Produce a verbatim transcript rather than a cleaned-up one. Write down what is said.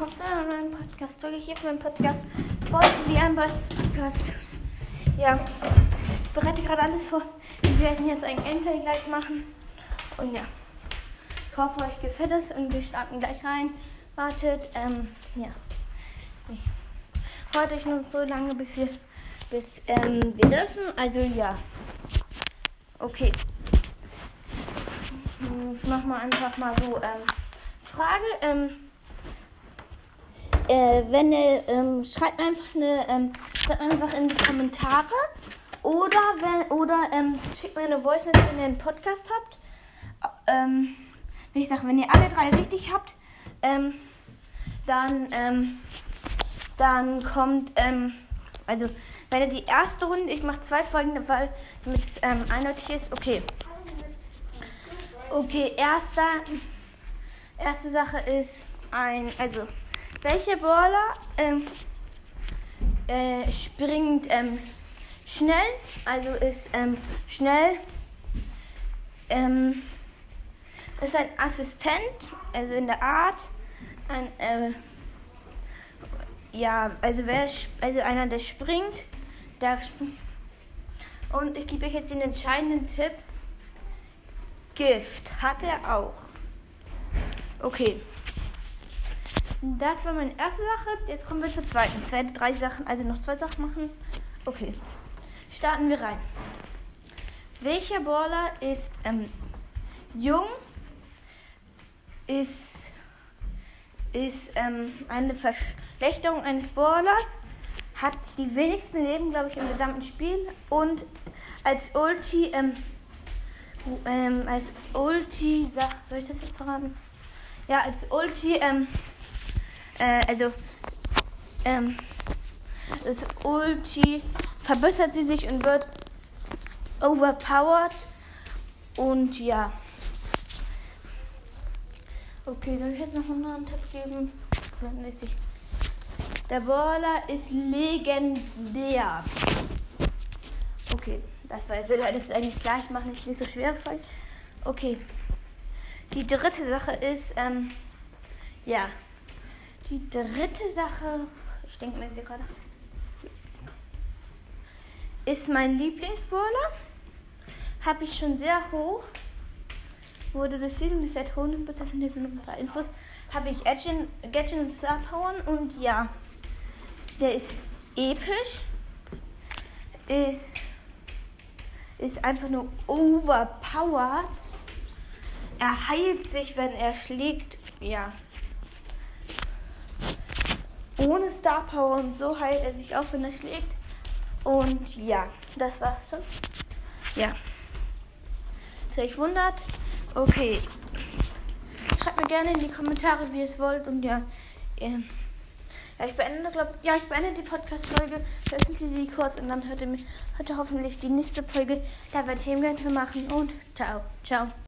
willkommen zu einer neuen Podcast-Folge hier für meinen Podcast Boys wie ein Boys Podcast. Ja, ich bereite gerade alles vor. Wir werden jetzt ein Gameplay gleich machen. Und ja, ich hoffe, euch gefällt es und wir starten gleich rein. Wartet, ähm, ja. Heute ich nur so lange, bis wir, bis, ähm, wir dürfen. Also ja. Okay. Ich mach mal einfach mal so, ähm, Frage, ähm, äh, wenn ihr, ähm, schreibt mir einfach eine, ähm, schreibt mir einfach in die Kommentare oder wenn, oder, ähm, schickt mir eine Voice mit, wenn ihr einen Podcast habt. Ähm, ich sag, wenn ihr alle drei richtig habt, ähm, dann, ähm, dann kommt, ähm, also, wenn ihr die erste Runde, ich mache zwei Folgen, weil, damit es, ähm, eindeutig ist, okay. Okay, erster, erste Sache ist ein, also, welcher Brawler ähm, äh, springt ähm, schnell, also ist ähm, schnell, ähm, ist ein Assistent, also in der Art, ein, äh, ja, also wer, also einer, der springt, der sp- und ich gebe euch jetzt den entscheidenden Tipp. Gift hat er auch. Okay. Das war meine erste Sache. Jetzt kommen wir zur zweiten. Ich werde drei Sachen, also noch zwei Sachen machen. Okay. Starten wir rein. Welcher Brawler ist ähm, jung? Ist, ist ähm, eine Verschlechterung eines Brawlers? Hat die wenigsten Leben, glaube ich, im gesamten Spiel. Und als Ulti, ähm, Ähm, als Ulti, sag, soll ich das jetzt verraten? Ja, als Ulti, ähm, äh, also, ähm, als Ulti verbessert sie sich und wird overpowered und ja. Okay, soll ich jetzt noch einen anderen Tipp geben? Der Brawler ist legendär. Okay. Das war jetzt das ist eigentlich klar, ich mache nicht, nicht so schwer. Okay. Die dritte Sache ist, ähm, ja. Die dritte Sache, ich denke mir sie gerade, ist mein Lieblingsbrawler. Habe ich schon sehr hoch. Wurde das Season bis seit holen, das sind jetzt noch ein paar Infos. Habe ich Gadget, Gadget und Star Power und ja. Der ist episch. Ist. Ist einfach nur overpowered. Er heilt sich, wenn er schlägt. Ja. Ohne Star Power und so heilt er sich auch, wenn er schlägt. Und ja, das war's schon. Ja. Falls ihr euch wundert. Okay. Schreibt mir gerne in die Kommentare, wie ihr es wollt. Und ja. Ähm, Ja, ich beende, glaub, ja, ich beende die Podcast-Folge, veröffentliche die kurz und dann hört ihr mich heute hoffentlich die nächste Folge. Da werde ich eben gleich machen und ciao, ciao.